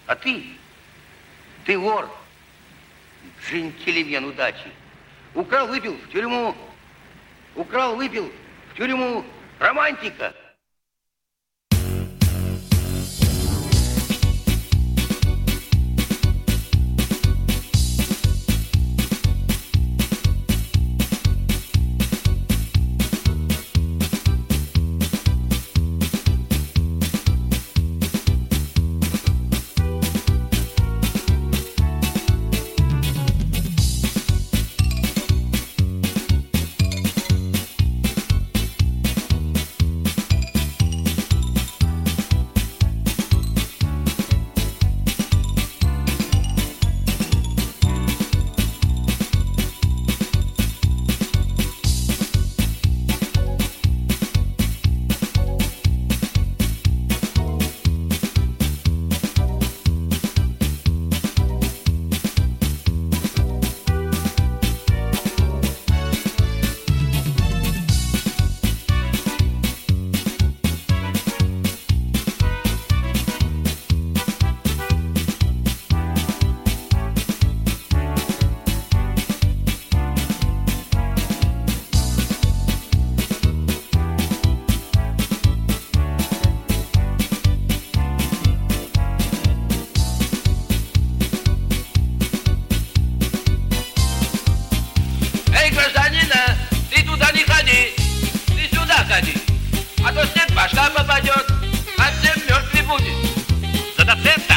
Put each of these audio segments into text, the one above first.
А ты вор, джентльмен удачи. Украл, выпил в тюрьму. Украл, выпил в тюрьму. Романтика. А то снег в башка попадет, а всем мертвый будет. За доцента!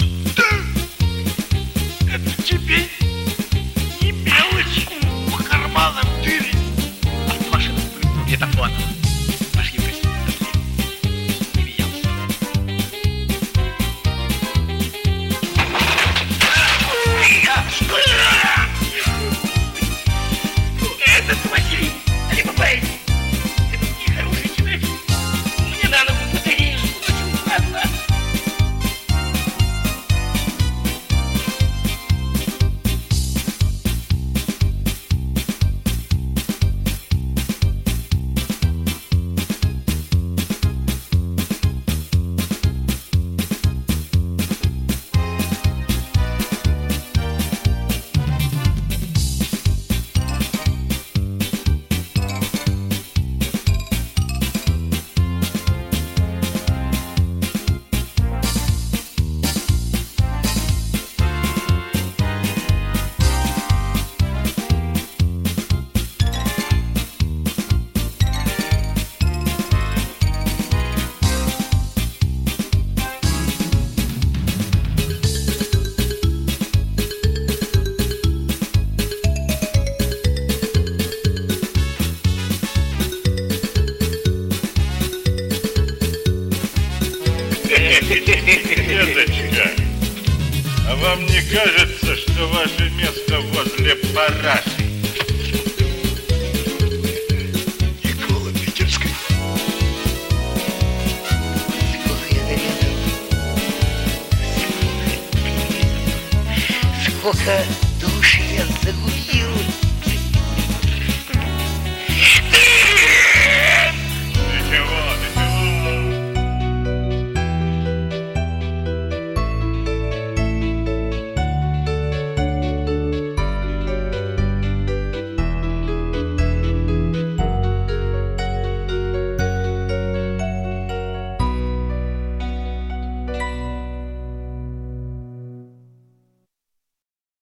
Это тебе не мелочь по карманам тырить. Автомашина, где-то фон. Пошли в гостиницу. Не виделся. Этот Василий, либо Бэйс. Деточка, а вам не кажется, что ваше место возле параши? Никола Питерской. Сколько душ я загубил.